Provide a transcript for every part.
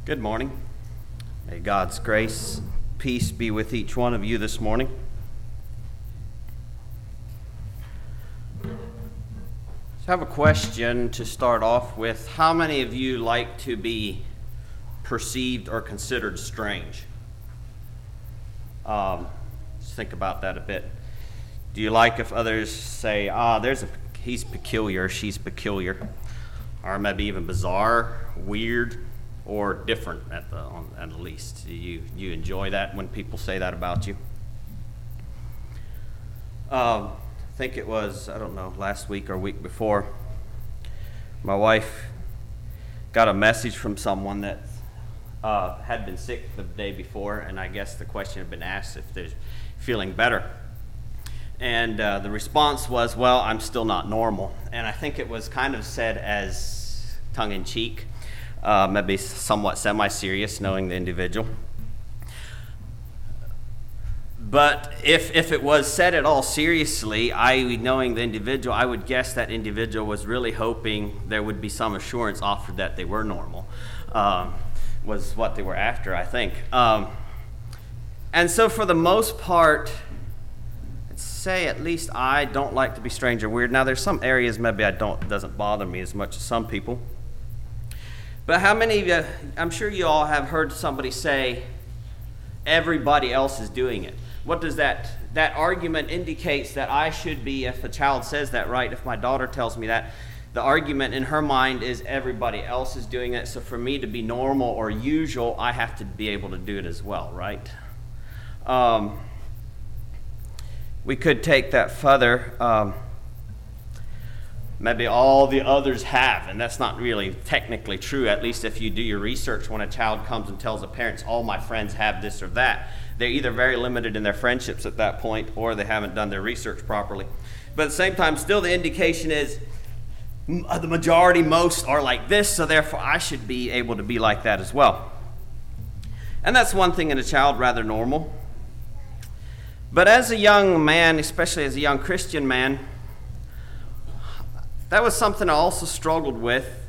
Good morning. May God's grace, peace be with each one of you this morning. So I have a question to start off with. How many of you like to be perceived or considered strange? Just think about that a bit. Do you like if others say, he's peculiar, she's peculiar, or maybe even bizarre, weird, or different at the least? Do you enjoy that when people say that about you? I think it was, last week or week before, my wife got a message from someone that had been sick the day before, and I guess the question had been asked if they're feeling better. And the response was, well, I'm still not normal. And I think it was kind of said as tongue-in-cheek, maybe somewhat semi-serious, knowing the individual. But if it was said at all seriously, knowing the individual, I would guess that individual was really hoping there would be some assurance offered that they were normal, was what they were after, I think. And so for the most part, I'd say at least I don't like to be strange or weird. Now there's some areas maybe it doesn't bother me as much as some people. But how many of you, I'm sure you all have heard somebody say, everybody else is doing it. What does that argument indicates that I should be, if a child says that, right? If my daughter tells me that, the argument in her mind is everybody else is doing it. So for me to be normal or usual, I have to be able to do it as well, right? We could take that further. Maybe all the others have, and that's not really technically true, at least if you do your research. When a child comes and tells the parents, all my friends have this or that, they're either very limited in their friendships at that point, or they haven't done their research properly. But at the same time, still the indication is the majority, most are like this, so therefore I should be able to be like that as well. And that's one thing in a child, rather normal. But as a young man, especially as a young Christian man, that was something I also struggled with.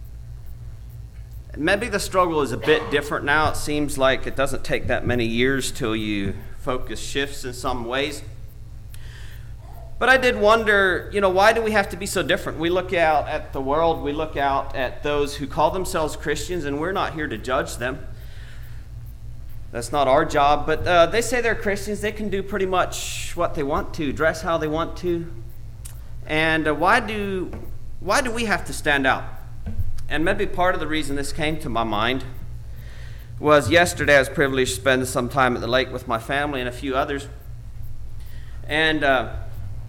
Maybe the struggle is a bit different now. It seems like it doesn't take that many years till you focus shifts in some ways. But I did wonder, why do we have to be so different? We look out at the world, we look out at those who call themselves Christians, and we're not here to judge them. That's not our job, but they say they're Christians. They can do pretty much what they want to, dress how they want to. And why do we have to stand out? And maybe part of the reason this came to my mind was yesterday I was privileged to spend some time at the lake with my family and a few others. And the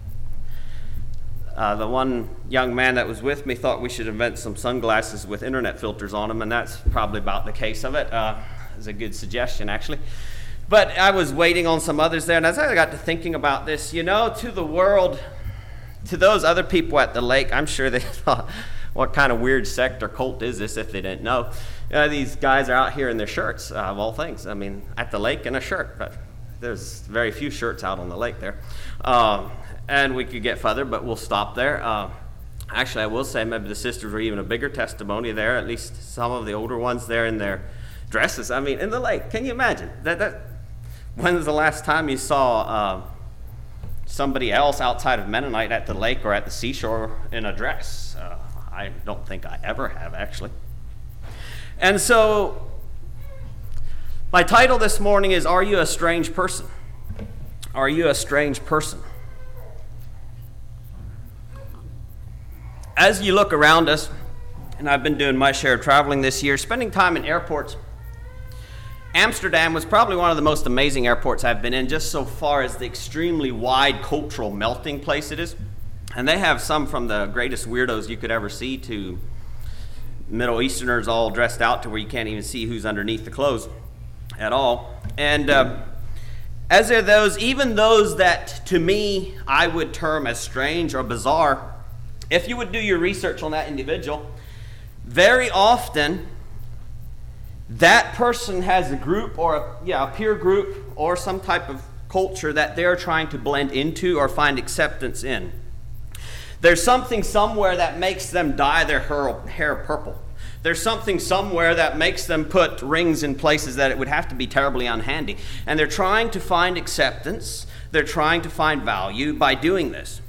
one young man that was with me thought we should invent some sunglasses with internet filters on them, and that's probably about the case of it. It's a good suggestion, actually. But I was waiting on some others there, and as I got to thinking about this, to the world, to those other people at the lake, I'm sure they thought, what kind of weird sect or cult is this if they didn't know? These guys are out here in their shirts, of all things. I mean, at the lake in a shirt, but there's very few shirts out on the lake there. And we could get further, but we'll stop there. Actually, I will say maybe the sisters were even a bigger testimony there, at least some of the older ones there in their dresses. I mean, in the lake, can you imagine? When was the last time you saw somebody else outside of Mennonite at the lake or at the seashore in a dress? I don't think I ever have, actually. And so my title this morning is, Are You a Strange Person? Are you a strange person? As you look around us, and I've been doing my share of traveling this year, spending time in airports, Amsterdam was probably one of the most amazing airports I've been in, just so far as the extremely wide cultural melting place it is. And they have some from the greatest weirdos you could ever see to Middle Easterners all dressed out to where you can't even see who's underneath the clothes at all. And as there are those, even those that to me I would term as strange or bizarre, if you would do your research on that individual, very often that person has a group or a peer group or some type of culture that they're trying to blend into or find acceptance in. There's something somewhere that makes them dye their hair purple. There's something somewhere that makes them put rings in places that it would have to be terribly unhandy. And they're trying to find acceptance. They're trying to find value by doing this.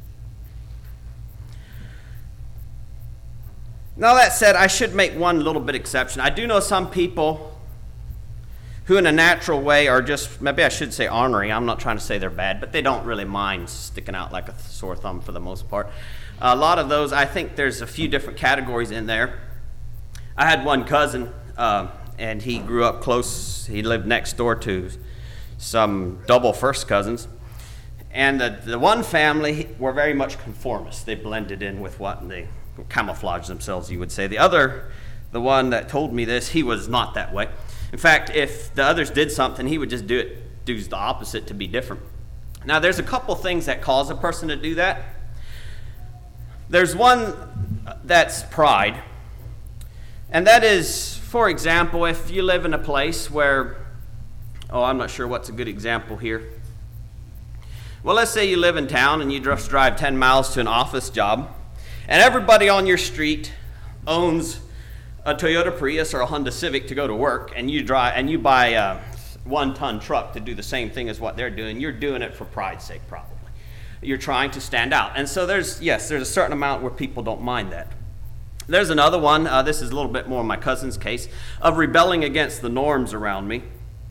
Now that said, I should make one little bit exception. I do know some people who in a natural way are just, maybe I should say ornery. I'm not trying to say they're bad, but they don't really mind sticking out like a sore thumb for the most part. A lot of those, I think there's a few different categories in there. I had one cousin, and he grew up close. He lived next door to some double first cousins. And the one family were very much conformists. They blended in with what, and they camouflaged themselves, you would say. The one that told me this, he was not that way. In fact, if the others did something, he would just do the opposite to be different. Now, there's a couple things that cause a person to do that. There's one that's pride. And that is, for example, if you live in a place where, I'm not sure what's a good example here. Well, let's say you live in town and you just drive 10 miles to an office job, and everybody on your street owns a Toyota Prius or a Honda Civic to go to work, and you buy a 1-ton truck to do the same thing as what they're doing. You're doing it for pride's sake, probably. You're trying to stand out. And so there's a certain amount where people don't mind that. There's another one, this is a little bit more in my cousin's case, of rebelling against the norms around me.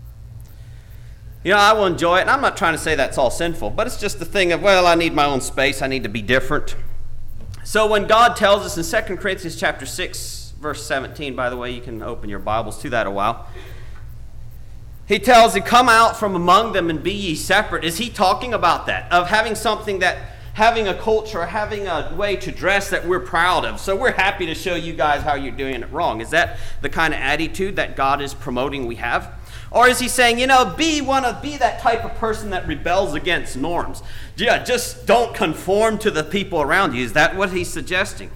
I will enjoy it, and I'm not trying to say that's all sinful, but it's just the thing of, I need my own space, I need to be different. So when God tells us in 2 Corinthians chapter 6, verse 17, by the way, you can open your Bibles to that a while. He tells you, come out from among them and be ye separate. Is he talking about that? Of having a culture, having a way to dress that we're proud of. So we're happy to show you guys how you're doing it wrong. Is that the kind of attitude that God is promoting we have? Or is he saying, be that type of person that rebels against norms? Yeah, just don't conform to the people around you. Is that what he's suggesting?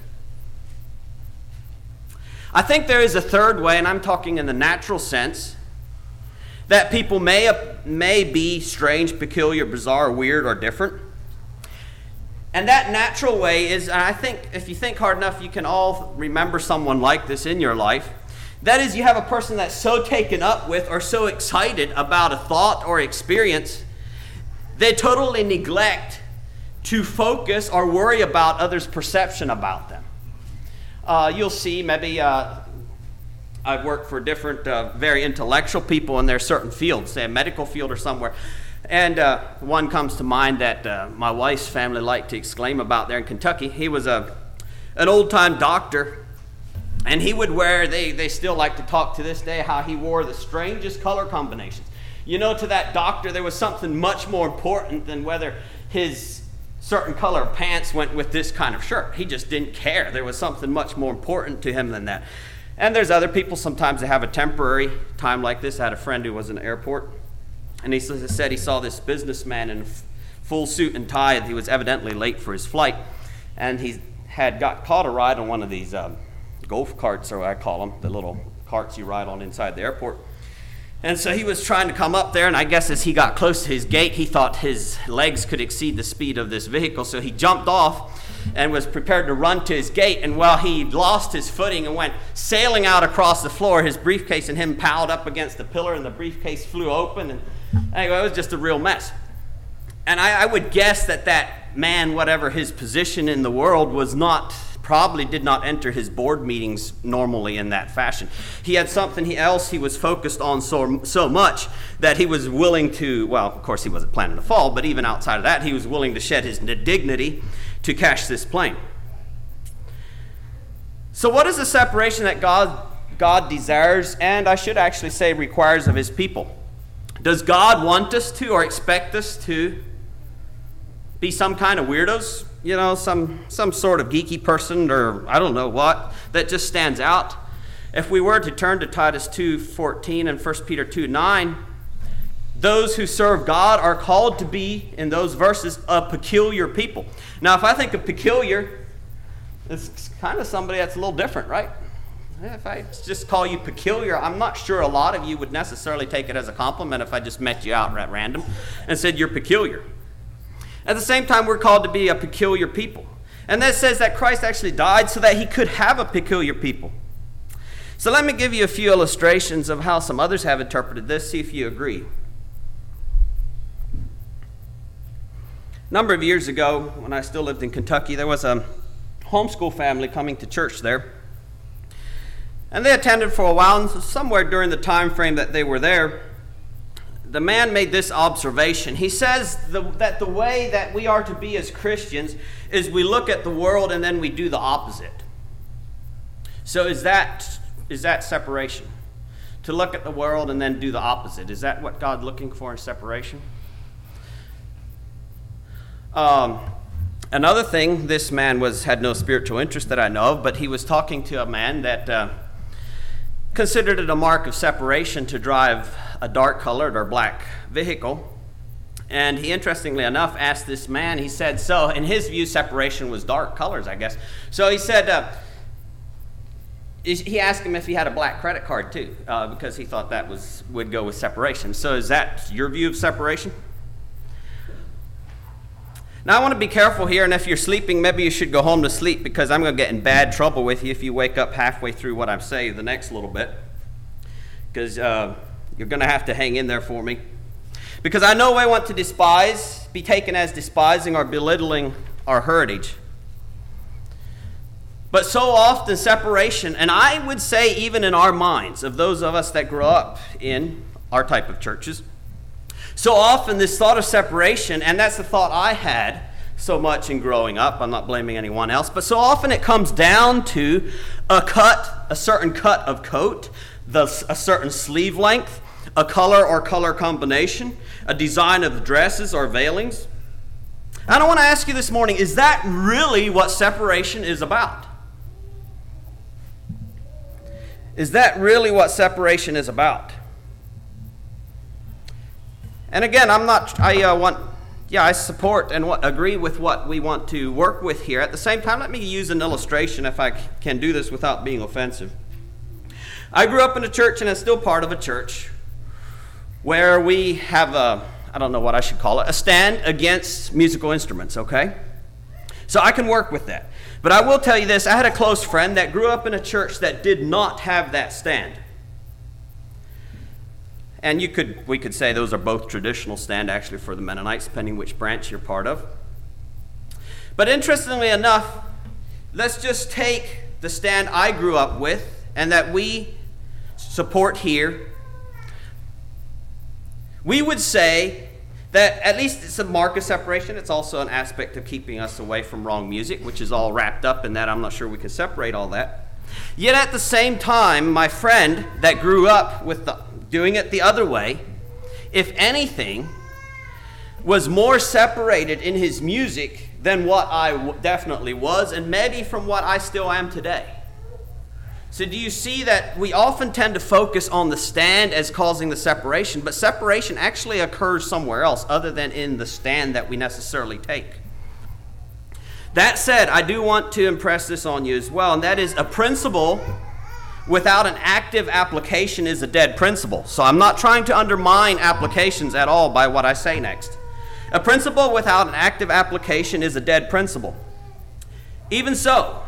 I think there is a third way, and I'm talking in the natural sense, that people may be strange, peculiar, bizarre, weird, or different. And that natural way is, and I think if you think hard enough, you can all remember someone like this in your life. That is, you have a person that's so taken up with or so excited about a thought or experience, they totally neglect to focus or worry about others' perception about them. You'll see maybe I've worked for different very intellectual people in their certain fields, say a medical field or somewhere. And one comes to mind that my wife's family liked to exclaim about there in Kentucky. He was an old-time doctor, and he would wear, they still like to talk to this day, how he wore the strangest color combinations. To that doctor, there was something much more important than whether his certain color of pants went with this kind of shirt. He just didn't care. There was something much more important to him than that. And there's other people, sometimes they have a temporary time like this. I had a friend who was in the airport, and he said he saw this businessman in full suit and tie, and he was evidently late for his flight. And he had caught a ride on one of these golf carts, or I call them, the little carts you ride on inside the airport. And so he was trying to come up there, and I guess as he got close to his gate, he thought his legs could exceed the speed of this vehicle. So he jumped off and was prepared to run to his gate. And while he lost his footing and went sailing out across the floor, his briefcase and him piled up against the pillar, and the briefcase flew open. And anyway, it was just a real mess. And I would guess that man, whatever his position in the world, probably did not enter his board meetings normally in that fashion. He had something else he was focused on so much that he was willing to, of course he wasn't planning to fall, but even outside of that, he was willing to shed his dignity to catch this plane. So what is the separation that God desires, and I should actually say requires of his people? Does God want us to or expect us to be some kind of weirdos? Some sort of geeky person, or I don't know what, that just stands out. If we were to turn to Titus 2:14 and 1 Peter 2:9, those who serve God are called to be, in those verses, a peculiar people. Now, if I think of peculiar, it's kind of somebody that's a little different, right? If I just call you peculiar, I'm not sure a lot of you would necessarily take it as a compliment if I just met you out at random and said you're peculiar. At the same time, we're called to be a peculiar people. And that says that Christ actually died so that he could have a peculiar people. So let me give you a few illustrations of how some others have interpreted this, see if you agree. A number of years ago, when I still lived in Kentucky, there was a homeschool family coming to church there. And they attended for a while, and somewhere during the time frame that they were there, the man made this observation. He says that the way that we are to be as Christians is we look at the world and then we do the opposite. So is that separation? To look at the world and then do the opposite. Is that what God's looking for in separation? Another thing, this man had no spiritual interest that I know of, but he was talking to a man that considered it a mark of separation to drive a dark-colored or black vehicle. And he, interestingly enough, asked this man, he said, so in his view, separation was dark colors, I guess. So he said, he asked him if he had a black credit card too, because he thought that would go with separation. So is that your view of separation? Now I want to be careful here, and if you're sleeping, maybe you should go home to sleep, because I'm going to get in bad trouble with you if you wake up halfway through what I'm saying the next little bit, because you're going to have to hang in there for me. Because I know I want to be taken as despising or belittling our heritage. But so often separation, and I would say even in our minds, of those of us that grew up in our type of churches, so often this thought of separation, and that's the thought I had so much in growing up, I'm not blaming anyone else, but so often it comes down to a certain cut of coat, a certain sleeve length, a color or color combination, a design of dresses or veilings. And I want to ask you this morning, is that really what separation is about? Is that really what separation is about? And again, I support and agree with what we want to work with here. At the same time, let me use an illustration if I can do this without being offensive. I grew up in a church, and I'm still part of a church, where we have I don't know what I should call it, a stand against musical instruments, okay? So I can work with that. But I will tell you this, I had a close friend that grew up in a church that did not have that stand. And we could say those are both traditional stand actually for the Mennonites, depending which branch you're part of. But interestingly enough, let's just take the stand I grew up with and that we support here. We would say that at least it's a mark of separation. It's also an aspect of keeping us away from wrong music, which is all wrapped up in that. I'm not sure we can separate all that. Yet at the same time, my friend that grew up with doing it the other way, if anything, was more separated in his music than what I definitely was, and maybe from what I still am today. So do you see that we often tend to focus on the stand as causing the separation, but separation actually occurs somewhere else other than in the stand that we necessarily take. That said, I do want to impress this on you as well, and that is a principle without an active application is a dead principle. So I'm not trying to undermine applications at all by what I say next. A principle without an active application is a dead principle. Even so,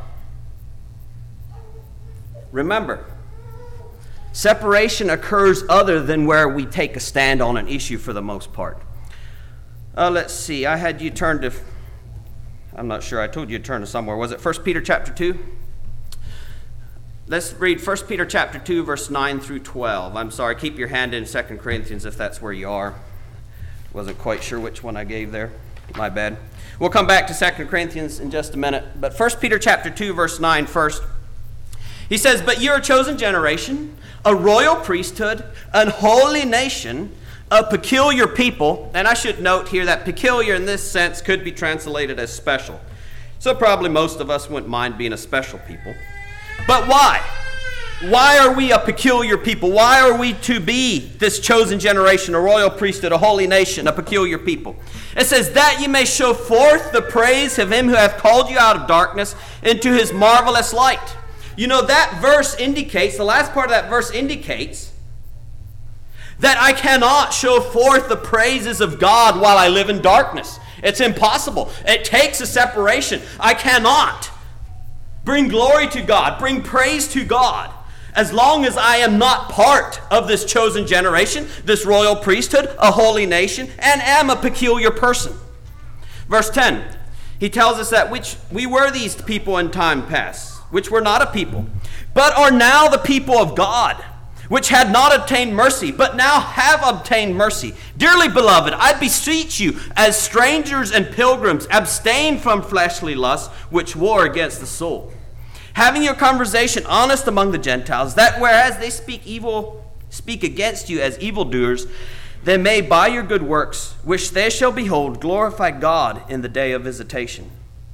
remember, separation occurs other than where we take a stand on an issue for the most part. Let's see, I had you turn to, I'm not sure, I told you to turn to somewhere. Was it 1 Peter chapter 2? Let's read 1 Peter chapter 2, verse 9 through 12. I'm sorry, keep your hand in 2 Corinthians if that's where you are. Wasn't quite sure which one I gave there. My bad. We'll come back to 2 Corinthians in just a minute. But 1 Peter chapter 2, verse 9 first. He says, "But you are a chosen generation, a royal priesthood, an holy nation, a peculiar people." And I should note here that peculiar in this sense could be translated as special. So probably most of us wouldn't mind being a special people. But why? Why are we a peculiar people? Why are we to be this chosen generation, a royal priesthood, a holy nation, a peculiar people? It says, "That you may show forth the praise of him who hath called you out of darkness into his marvelous light." You know, that verse indicates, the last part of that verse indicates that I cannot show forth the praises of God while I live in darkness. It's impossible. It takes a separation. I cannot bring glory to God, bring praise to God, As long as I am not part of this chosen generation, this royal priesthood, a holy nation, and am a peculiar person. Verse 10, he tells us that which we were these people in time past, which were not a people, but are now the people of God, which had not obtained mercy, but now have obtained mercy. Dearly beloved, I beseech you, as strangers and pilgrims, abstain from fleshly lusts, which war against the soul. Having your conversation honest among the Gentiles, that whereas they speak against you as evildoers, they may by your good works, which they shall behold, glorify God in the day of visitation.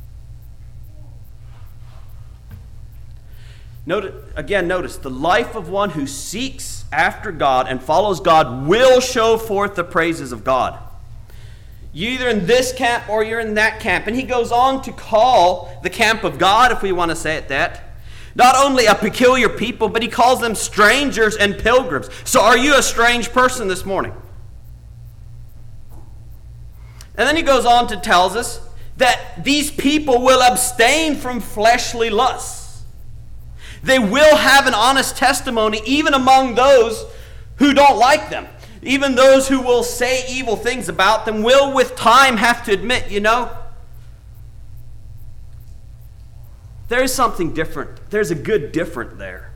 Notice the life of one who seeks after God and follows God will show forth the praises of God. You're either in this camp or you're in that camp. And he goes on to call the camp of God, if we want to say it that, not only a peculiar people, but he calls them strangers and pilgrims. So are you a strange person this morning? And then he goes on to tell us that these people will abstain from fleshly lusts. They will have an honest testimony even among those who don't like them. Even those who will say evil things about them will with time have to admit, there is something different. There's a good different there.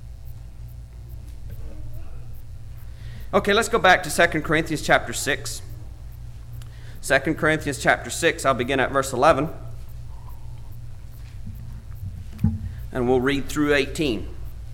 Okay, let's go back to 2 Corinthians chapter 6. 2 Corinthians chapter 6, I'll begin at verse 11. And we'll read through 18.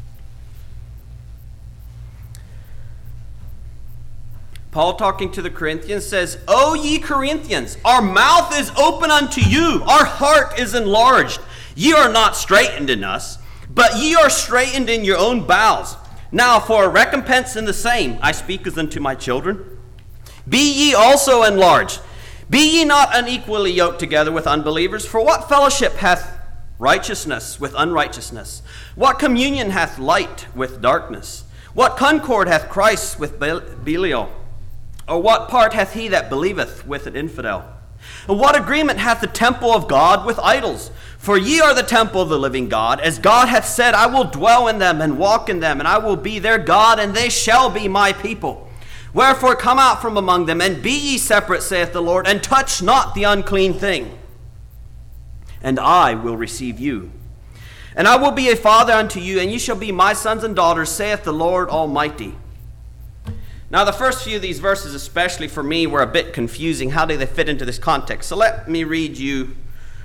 Paul, talking to the Corinthians, says, O ye Corinthians, our mouth is open unto you, our heart is enlarged. Ye are not straitened in us, but ye are straitened in your own bowels. Now for a recompense in the same, I speak as unto my children. Be ye also enlarged. Be ye not unequally yoked together with unbelievers? For what fellowship hath righteousness with unrighteousness? What communion hath light with darkness? What concord hath Christ with Belial? Or what part hath he that believeth with an infidel? And what agreement hath the temple of God with idols? For ye are the temple of the living God. As God hath said, I will dwell in them and walk in them, and I will be their God, and they shall be my people. Wherefore come out from among them, and be ye separate, saith the Lord, and touch not the unclean thing. And I will receive you. And I will be a father unto you, and ye shall be my sons and daughters, saith the Lord Almighty. Now, the first few of these verses, especially for me, were a bit confusing. How do they fit into this context? So let me read you,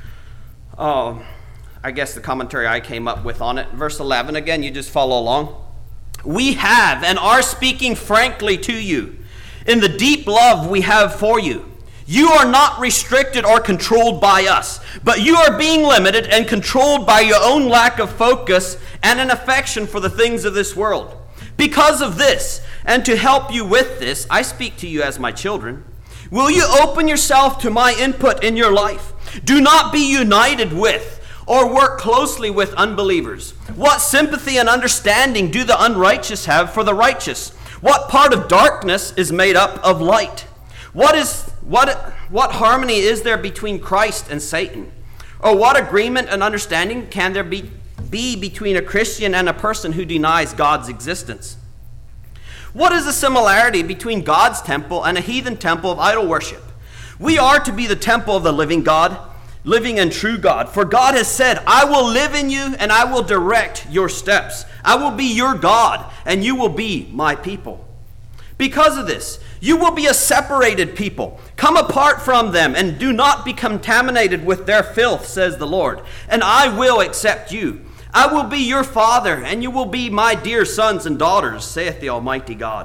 I guess, the commentary I came up with on it. Verse 11, again, you just follow along. We have and are speaking frankly to you in the deep love we have for you. You are not restricted or controlled by us, but you are being limited and controlled by your own lack of focus and an affection for the things of this world. Because of this, and to help you with this, I speak to you as my children. Will you open yourself to my input in your life? Do not be united with or work closely with unbelievers. What sympathy and understanding do the unrighteous have for the righteous? What part of darkness is made up of light? What harmony is there between Christ and Satan? Or what agreement and understanding can there be between a Christian and a person who denies God's existence? What is the similarity between God's temple and a heathen temple of idol worship? We are to be the temple of the living God, living and true God. For God has said, I will live in you and I will direct your steps. I will be your God and you will be my people. Because of this, you will be a separated people. Come apart from them and do not be contaminated with their filth, says the Lord. And I will accept you. I will be your father, and you will be my dear sons and daughters, saith the Almighty God.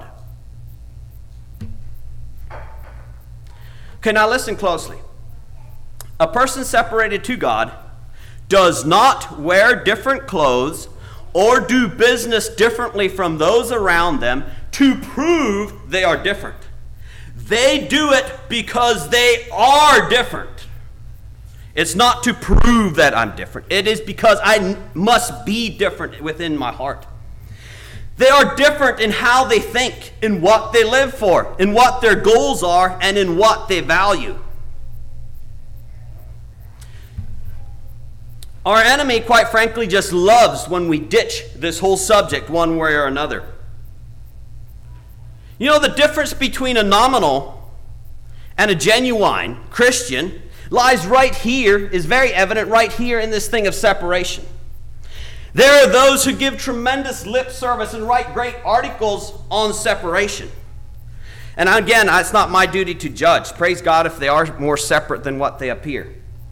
Okay, now listen closely. A person separated to God does not wear different clothes or do business differently from those around them to prove they are different. They do it because they are different. It's not to prove that I'm different. It is because I must be different within my heart. They are different in how they think, in what they live for, in what their goals are, and in what they value. Our enemy, quite frankly, just loves when we ditch this whole subject one way or another. You know, the difference between a nominal and a genuine Christian lies right here, is very evident right here in this thing of separation. There are those who give tremendous lip service and write great articles on separation. And again, it's not my duty to judge. Praise God if they are more separate than what they appear.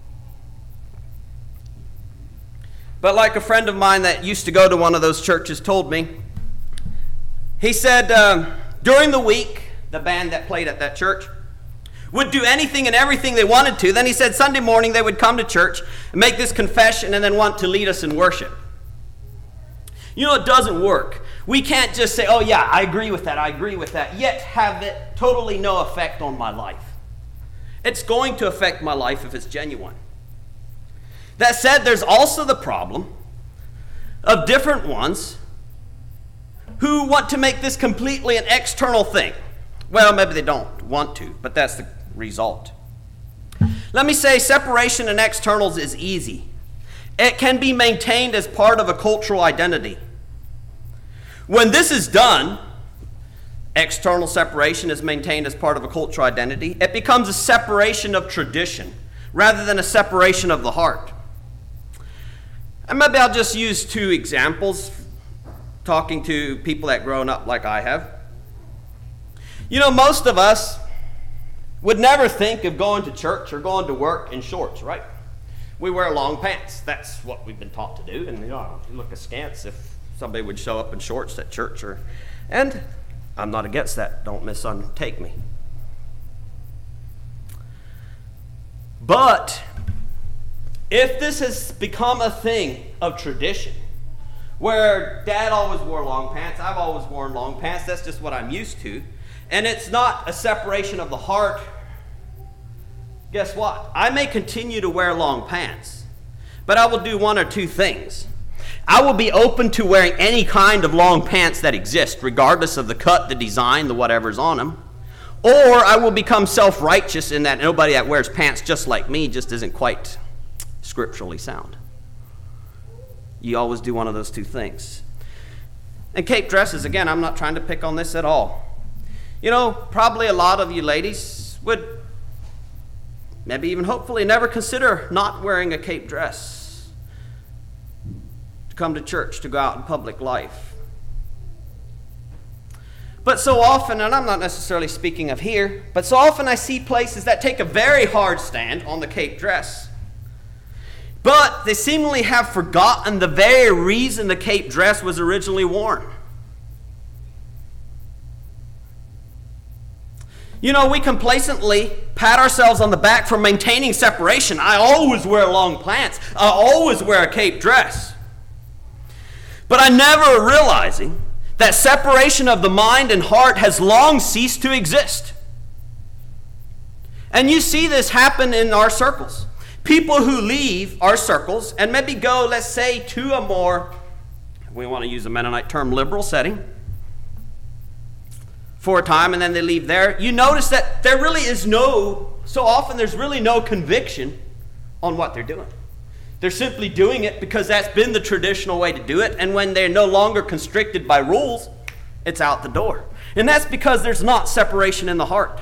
But like a friend of mine that used to go to one of those churches told me, he said during the week, the band that played at that church would do anything and everything they wanted to. Then he said Sunday morning they would come to church and make this confession and then want to lead us in worship. You know, it doesn't work. We can't just say, oh yeah, I agree with that, yet have it totally no effect on my life. It's going to affect my life if it's genuine. That said, there's also the problem of different ones who want to make this completely an external thing. Well, maybe they don't want to, but that's the result. Let me say separation and externals is easy. It can be maintained as part of a cultural identity. When this is done, external separation is maintained as part of a cultural identity, it becomes a separation of tradition rather than a separation of the heart. And maybe I'll just use two examples, talking to people that grown up like I have. You know, most of us would never think of going to church or going to work in shorts, right? We wear long pants. That's what we've been taught to do. And you look askance if somebody would show up in shorts at church. And I'm not against that. Don't mistake me. But if this has become a thing of tradition, where Dad always wore long pants, I've always worn long pants, that's just what I'm used to, and it's not a separation of the heart, guess what? I may continue to wear long pants, but I will do one or two things. I will be open to wearing any kind of long pants that exist, regardless of the cut, the design, the whatever's on them. Or I will become self-righteous in that nobody that wears pants just like me just isn't quite scripturally sound. You always do one of those two things. And cape dresses, again, I'm not trying to pick on this at all. You know, probably a lot of you ladies would maybe even hopefully never consider not wearing a cape dress to come to church, to go out in public life. But so often, and I'm not necessarily speaking of here, but so often I see places that take a very hard stand on the cape dress. But they seemingly have forgotten the very reason the cape dress was originally worn. You know, we complacently pat ourselves on the back for maintaining separation. I always wear long pants. I always wear a cape dress. But I never realizing that separation of the mind and heart has long ceased to exist. And you see this happen in our circles. People who leave our circles and maybe go, let's say, to a more, we want to use a Mennonite term, liberal setting for a time, and then they leave there. You notice that there really is so often there's really no conviction on what they're doing. They're simply doing it because that's been the traditional way to do it, and when they're no longer constricted by rules, it's out the door. And that's because there's not separation in the heart.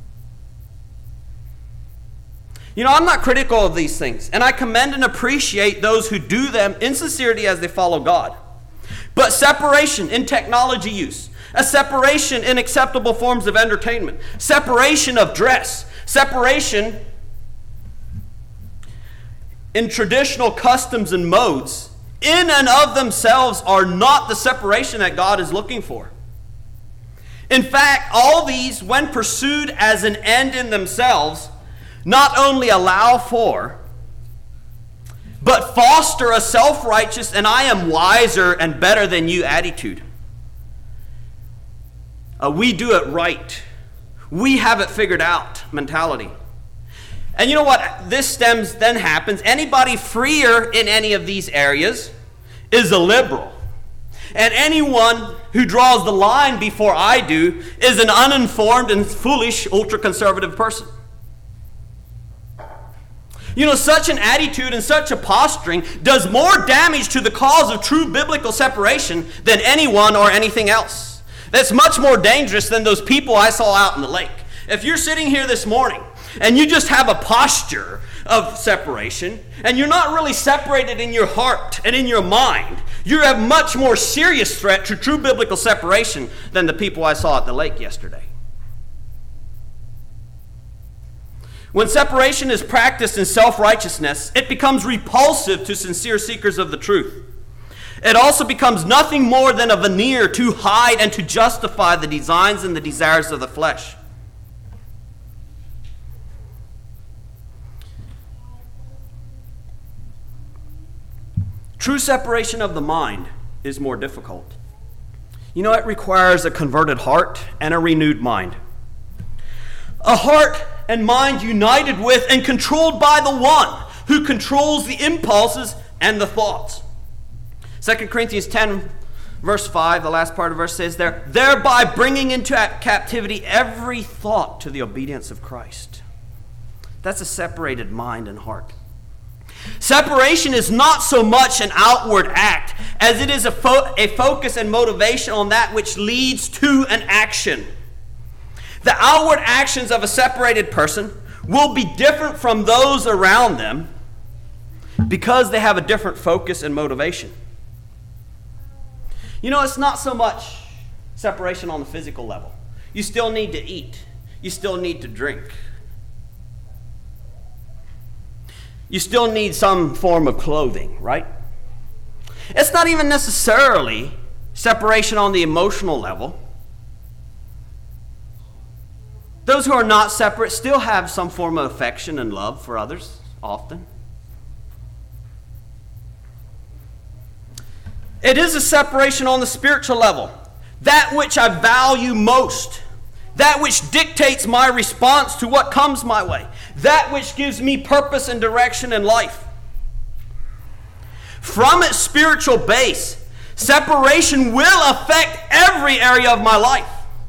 You know, I'm not critical of these things, and I commend and appreciate those who do them in sincerity as they follow God. But separation in technology use, a separation in acceptable forms of entertainment, separation of dress, separation in traditional customs and modes, in and of themselves are not the separation that God is looking for. In fact, all these, when pursued as an end in themselves, not only allow for, but foster a self-righteous and I am wiser and better than you attitude. We do it right. We have it figured out mentality. And you know what? This then happens. Anybody freer in any of these areas is a liberal. And anyone who draws the line before I do is an uninformed and foolish ultra-conservative person. You know, such an attitude and such a posturing does more damage to the cause of true biblical separation than anyone or anything else. That's much more dangerous than those people I saw out in the lake. If you're sitting here this morning and you just have a posture of separation and you're not really separated in your heart and in your mind, you're a much more serious threat to true biblical separation than the people I saw at the lake yesterday. When separation is practiced in self-righteousness, it becomes repulsive to sincere seekers of the truth. It also becomes nothing more than a veneer to hide and to justify the designs and the desires of the flesh. True separation of the mind is more difficult. You know, it requires a converted heart and a renewed mind. A heart and mind united with and controlled by the one who controls the impulses and the thoughts. 2 Corinthians 10, verse 5, the last part of the verse says there, thereby bringing into captivity every thought to the obedience of Christ. That's a separated mind and heart. Separation is not so much an outward act as it is a focus and motivation on that which leads to an action. The outward actions of a separated person will be different from those around them because they have a different focus and motivation. You know, it's not so much separation on the physical level. You still need to eat. You still need to drink. You still need some form of clothing, right? It's not even necessarily separation on the emotional level. Those who are not separate still have some form of affection and love for others, often. It is a separation on the spiritual level. That which I value most. That which dictates my response to what comes my way. That which gives me purpose and direction in life. From its spiritual base, separation will affect every area of my life.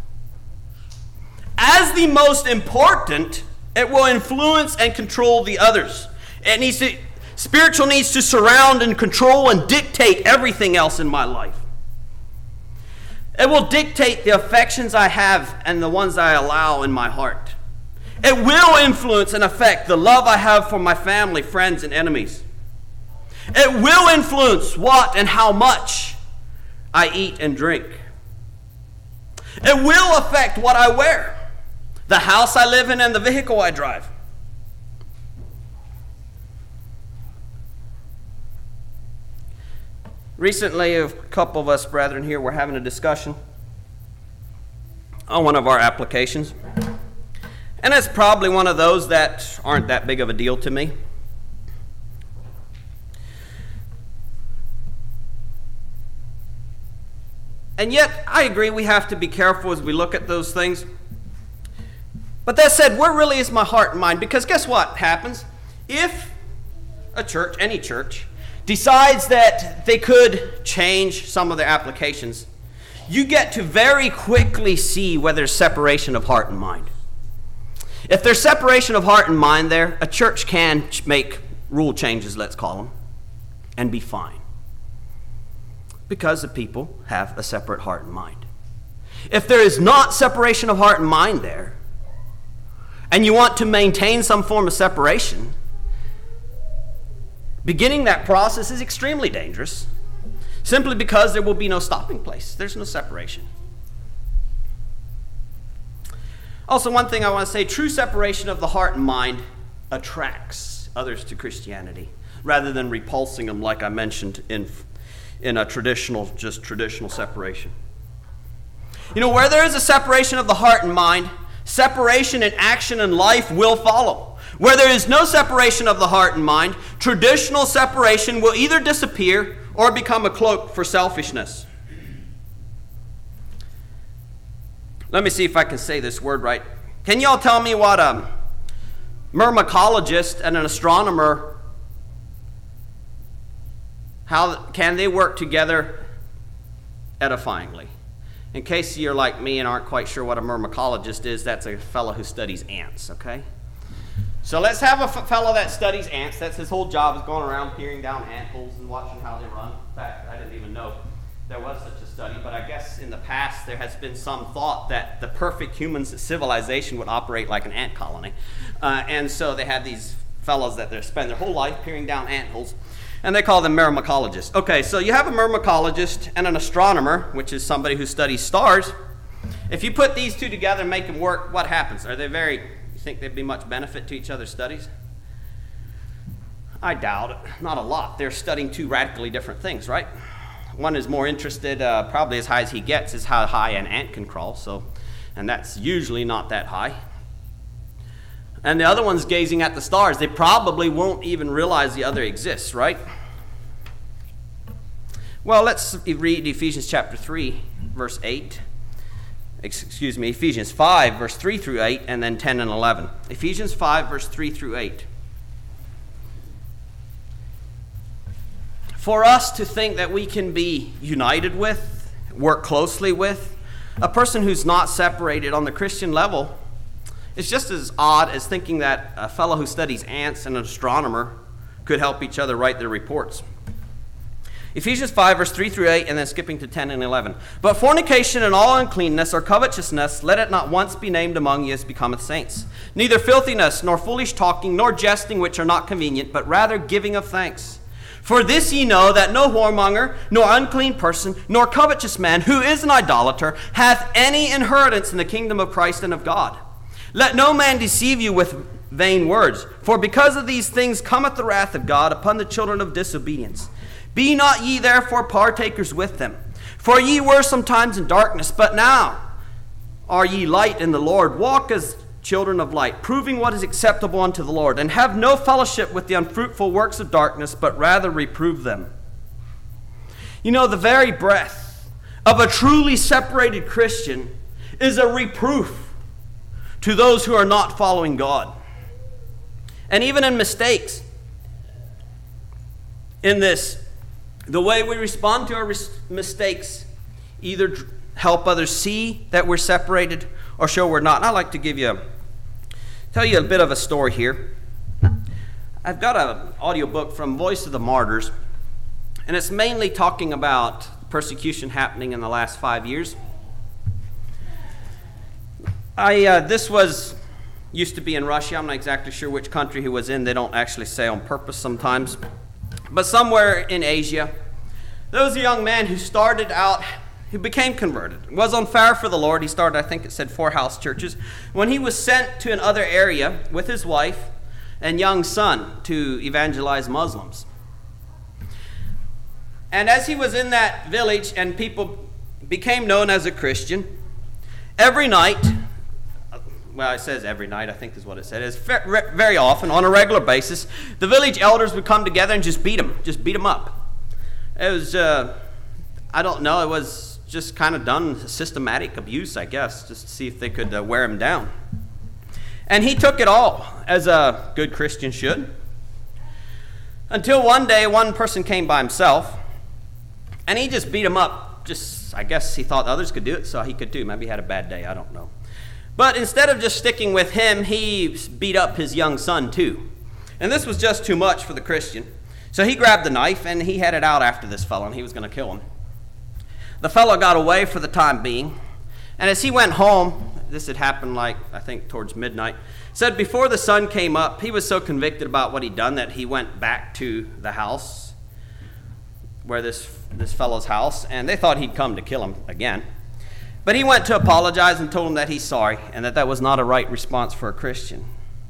As the most important, it will influence and control the others. Spiritual needs to surround and control and dictate everything else in my life. It will dictate the affections I have and the ones I allow in my heart. It will influence and affect the love I have for my family, friends, and enemies. It will influence what and how much I eat and drink. It will affect what I wear, the house I live in, and the vehicle I drive. Recently, a couple of us brethren here were having a discussion on one of our applications. And it's probably one of those that aren't that big of a deal to me. And yet, I agree we have to be careful as we look at those things. But that said, where really is my heart and mind? Because guess what happens? If a church, any church, decides that they could change some of their applications, you get to very quickly see whether there's separation of heart and mind. If there's separation of heart and mind there, a church can make rule changes, let's call them, and be fine. Because the people have a separate heart and mind. If there is not separation of heart and mind there, and you want to maintain some form of separation, beginning that process is extremely dangerous, simply because there will be no stopping place. There's no separation. Also, one thing I want to say, true separation of the heart and mind attracts others to Christianity, rather than repulsing them like I mentioned in a traditional separation. You know, where there is a separation of the heart and mind, separation in action and life will follow. Where there is no separation of the heart and mind, traditional separation will either disappear or become a cloak for selfishness. Let me see if I can say this word right. Can y'all tell me what a myrmecologist and an astronomer, how can they work together edifyingly? In case you're like me and aren't quite sure what a myrmecologist is, that's a fellow who studies ants, okay? So let's have a fellow that studies ants. That's his whole job, is going around peering down ant holes and watching how they run. In fact, I didn't even know there was such a study, but I guess in the past there has been some thought that the perfect human civilization would operate like an ant colony. And so they have these fellows that they spend their whole life peering down ant holes, and they call them myrmecologists. Okay, so you have a myrmecologist and an astronomer, which is somebody who studies stars. If you put these two together and make them work, what happens? You think they'd be much benefit to each other's studies? I doubt it. Not a lot. They're studying two radically different things, right? One is more interested, probably as high as he gets, is how high an ant can crawl, and that's usually not that high. And the other one's gazing at the stars. They probably won't even realize the other exists, right? Well, let's read Ephesians chapter 3, verse 8. Ephesians 5, verse 3 through 8, and then 10 and 11. Ephesians 5, verse 3 through 8. For us to think that we can be united with, work closely with, a person who's not separated on the Christian level, it's just as odd as thinking that a fellow who studies ants and an astronomer could help each other write their reports. Ephesians 5, verse 3 through 8, and then skipping to 10 and 11. But fornication and all uncleanness or covetousness, let it not once be named among you as becometh saints. Neither filthiness, nor foolish talking, nor jesting, which are not convenient, but rather giving of thanks. For this ye know, that no whoremonger, nor unclean person, nor covetous man, who is an idolater, hath any inheritance in the kingdom of Christ and of God. Let no man deceive you with vain words, for because of these things cometh the wrath of God upon the children of disobedience. Be not ye therefore partakers with them. For ye were sometimes in darkness, but now are ye light in the Lord. Walk as children of light, proving what is acceptable unto the Lord, and have no fellowship with the unfruitful works of darkness, but rather reprove them. You know, the very breath of a truly separated Christian is a reproof to those who are not following God. And even in mistakes, in this, the way we respond to our mistakes either help others see that we're separated or show we're not. And I'd like to tell you a bit of a story here. I've got an audiobook from Voice of the Martyrs, and it's mainly talking about persecution happening in the last 5 years. This used to be in Russia. I'm not exactly sure which country he was in. They don't actually say on purpose sometimes. But somewhere in Asia, there was a young man who became converted, was on fire for the Lord. He started, I think it said 4 house churches. When he was sent to another area with his wife and young son to evangelize Muslims. And as he was in that village and people became known as a Christian, every night, well, it says every night, I think is what it said. It's very often, on a regular basis, the village elders would come together and just beat them up. It was, I don't know, it was just kind of done systematic abuse, I guess, just to see if they could wear him down. And he took it all, as a good Christian should. Until one day, one person came by himself, and he just beat him up. I guess he thought others could do it, so he could too. Maybe he had a bad day, I don't know. But instead of just sticking with him, he beat up his young son too. And this was just too much for the Christian. So he grabbed the knife and he headed out after this fellow, and he was going to kill him. The fellow got away for the time being. And as he went home, this had happened I think towards midnight, said before the sun came up, he was so convicted about what he'd done that he went back to the house, where this fellow's house, and they thought he'd come to kill him again. But he went to apologize and told him that he's sorry and that was not a right response for a Christian.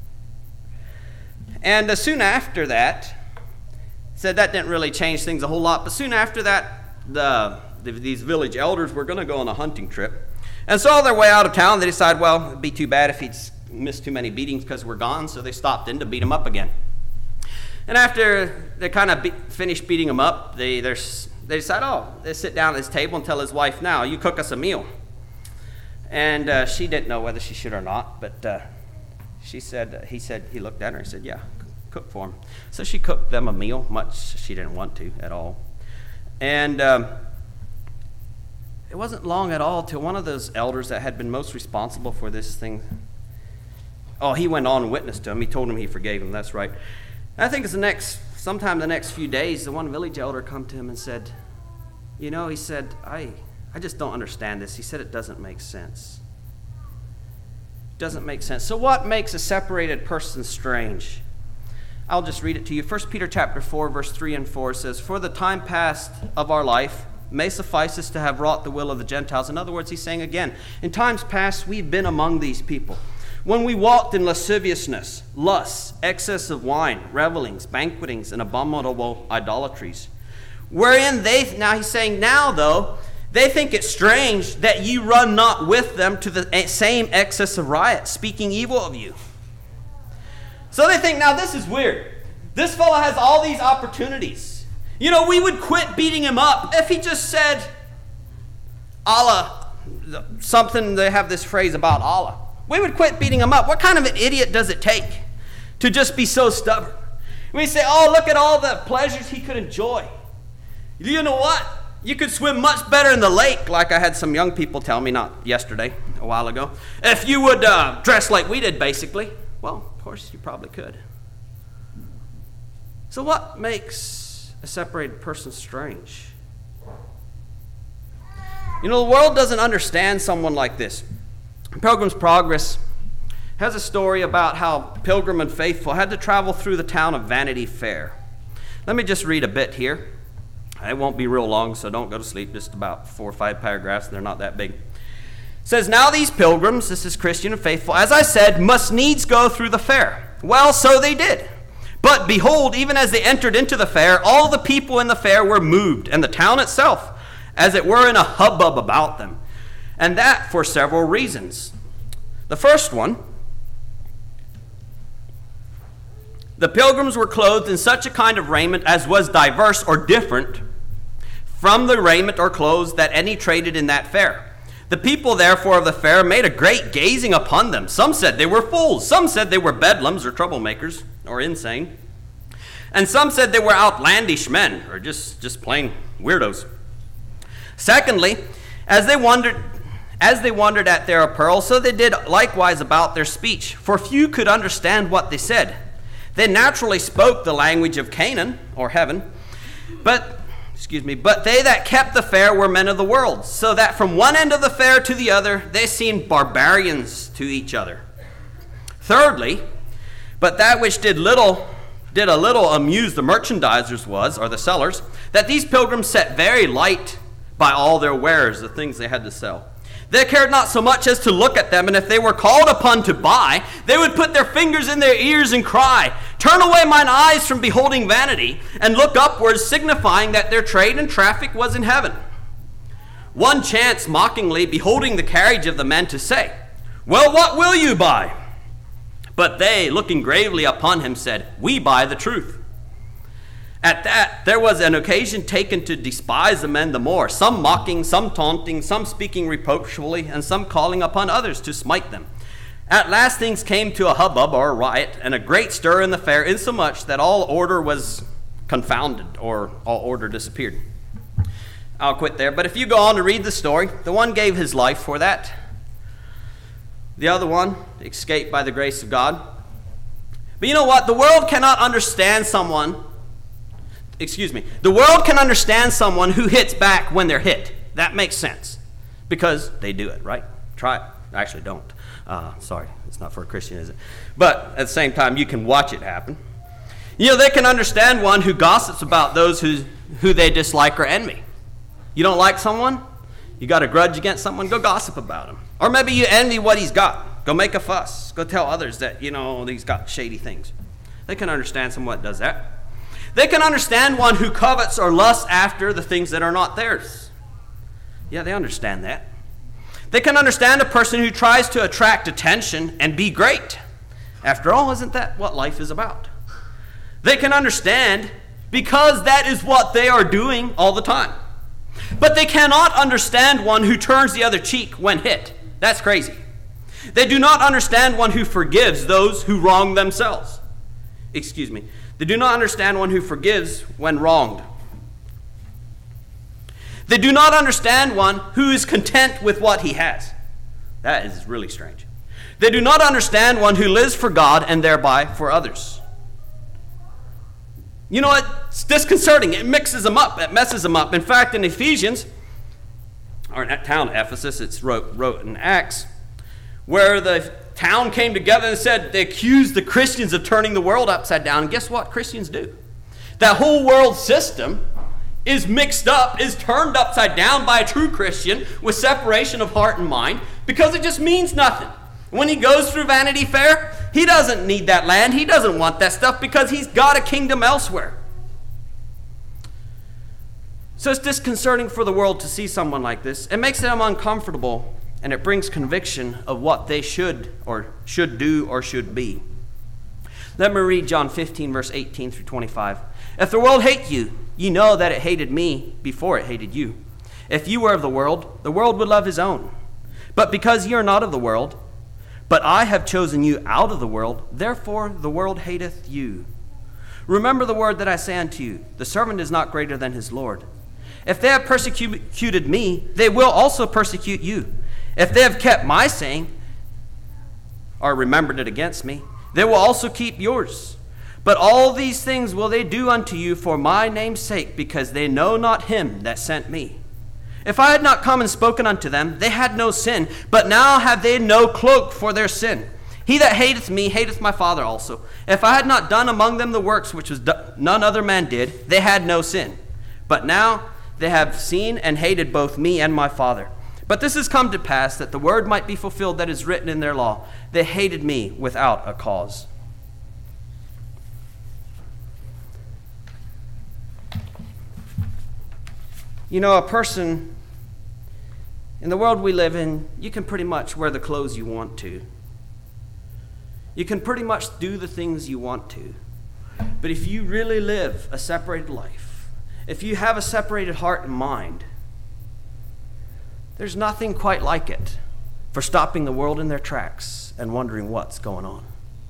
And soon after that, said that didn't really change things a whole lot, but soon after that, these village elders were going to go on a hunting trip. And so on their way out of town, they decided, well, it'd be too bad if he'd missed too many beatings because we're gone, so they stopped in to beat him up again. And after they kind of finished beating him up, they decided, they sit down at his table and tell his wife, now, you cook us a meal. And she didn't know whether she should or not, but he looked at her and said, yeah, cook for him. So she cooked them a meal, much she didn't want to at all. And it wasn't long at all till one of those elders that had been most responsible for this thing Oh, he went on and witnessed to him. He told him he forgave him. That's right. And I think it's sometime the next few days, the one village elder come to him and said, he said, I just don't understand this. He said, it doesn't make sense. It doesn't make sense. So what makes a separated person strange? I'll just read it to you. 1 Peter chapter 4, verse 3 and 4 says, for the time past of our life may suffice us to have wrought the will of the Gentiles. In other words, he's saying again, in times past, we've been among these people. When we walked in lasciviousness, lusts, excess of wine, revelings, banquetings, and abominable idolatries, wherein now he's saying now though, they think it strange that ye run not with them to the same excess of riot, speaking evil of you. So they think, now this is weird. This fellow has all these opportunities. We would quit beating him up if he just said, Allah, something, they have this phrase about Allah. We would quit beating him up. What kind of an idiot does it take to just be so stubborn? We say, oh, look at all the pleasures he could enjoy. You know what? You could swim much better in the lake, like I had some young people tell me, not yesterday, a while ago. If you would dress like we did, basically. Well, of course, you probably could. So what makes a separated person strange? The world doesn't understand someone like this. Pilgrim's Progress has a story about how Pilgrim and Faithful had to travel through the town of Vanity Fair. Let me just read a bit here. It won't be real long, so don't go to sleep. Just about 4 or 5 paragraphs. They're not that big. It says, now these pilgrims, this is Christian and Faithful, as I said, must needs go through the fair. Well, so they did. But behold, even as they entered into the fair, all the people in the fair were moved, and the town itself, as it were in a hubbub about them. And that for several reasons. The first one, the pilgrims were clothed in such a kind of raiment as was diverse or different from the raiment or clothes that any traded in that fair. The people, therefore, of the fair made a great gazing upon them. Some said they were fools. Some said they were bedlams or troublemakers or insane. And some said they were outlandish men or just plain weirdos. Secondly, as they wondered at their apparel, so they did likewise about their speech, for few could understand what they said. They naturally spoke the language of Canaan, or heaven, but they that kept the fair were men of the world, so that from one end of the fair to the other, they seemed barbarians to each other. Thirdly, but that which did a little amuse the merchandisers was, or the sellers, that these pilgrims set very light by all their wares, the things they had to sell. They cared not so much as to look at them, and if they were called upon to buy, they would put their fingers in their ears and cry, turn away mine eyes from beholding vanity, and look upwards, signifying that their trade and traffic was in heaven. One chanced mockingly, beholding the carriage of the men, to say, well, what will you buy? But they, looking gravely upon him, said, we buy the truth. At that, there was an occasion taken to despise the men the more, some mocking, some taunting, some speaking reproachfully, and some calling upon others to smite them. At last things came to a hubbub or a riot, and a great stir in the fair, insomuch that all order was confounded, or all order disappeared. I'll quit there, but if you go on to read the story, the one gave his life for that. The other one escaped by the grace of God. But you know what? The world cannot understand someone The world can understand someone who hits back when they're hit. That makes sense. Because they do it, right? Try it. Actually, don't. Sorry, it's not for a Christian, is it? But at the same time, you can watch it happen. They can understand one who gossips about those who they dislike or envy. You don't like someone? You got a grudge against someone? Go gossip about him. Or maybe you envy what he's got. Go make a fuss. Go tell others that, he's got shady things. They can understand someone that does that. They can understand one who covets or lusts after the things that are not theirs. Yeah, they understand that. They can understand a person who tries to attract attention and be great. After all, isn't that what life is about? They can understand because that is what they are doing all the time. But they cannot understand one who turns the other cheek when hit. That's crazy. They do not understand one who forgives those who wrong themselves. They do not understand one who forgives when wronged. They do not understand one who is content with what he has. That is really strange. They do not understand one who lives for God and thereby for others. You know what? It's disconcerting. It mixes them up. It messes them up. In fact, in Ephesians, or in that town of Ephesus, it's wrote in Acts, where the town came together and said they accused the Christians of turning the world upside down. And guess what Christians do? That whole world system is mixed up, is turned upside down by a true Christian with separation of heart and mind, because it just means nothing. When he goes through Vanity Fair, he doesn't need that land. He doesn't want that stuff because he's got a kingdom elsewhere. So it's disconcerting for the world to see someone like this. It makes them uncomfortable, and it brings conviction of what they should do or should be. Let me read John 15, verse 18 through 25. If the world hate you, ye know that it hated me before it hated you. If you were of the world would love his own. But because ye are not of the world, but I have chosen you out of the world, therefore the world hateth you. Remember the word that I say unto you, the servant is not greater than his Lord. If they have persecuted me, they will also persecute you. If they have kept my saying, or remembered it against me, they will also keep yours. But all these things will they do unto you for my name's sake, because they know not him that sent me. If I had not come and spoken unto them, they had no sin, but now have they no cloak for their sin. He that hateth me hateth my Father also. If I had not done among them the works which none other man did, they had no sin. But now they have seen and hated both me and my Father. But this has come to pass, that the word might be fulfilled that is written in their law. They hated me without a cause. You know, a person, in the world we live in, you can pretty much wear the clothes you want to. You can pretty much do the things you want to. But if you really live a separated life, if you have a separated heart and mind, there's nothing quite like it for stopping the world in their tracks and wondering what's going on.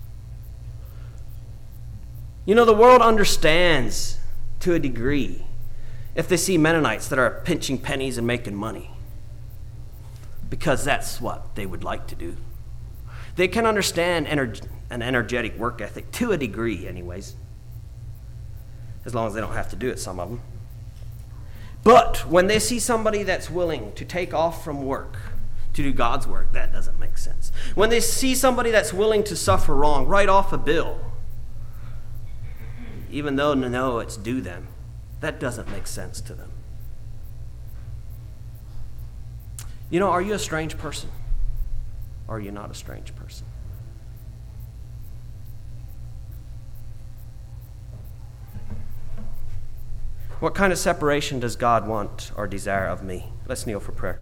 You know, the world understands to a degree if they see Mennonites that are pinching pennies and making money, because that's what they would like to do. They can understand an energetic work ethic to a degree anyways, as long as they don't have to do it, some of them. But when they see somebody that's willing to take off from work to do God's work, that doesn't make sense. When they see somebody that's willing to suffer wrong, write off a bill, even though they know it's due them, that doesn't make sense to them. You know, are you a strange person? Or are you not a strange person? What kind of separation does God want or desire of me? Let's kneel for prayer.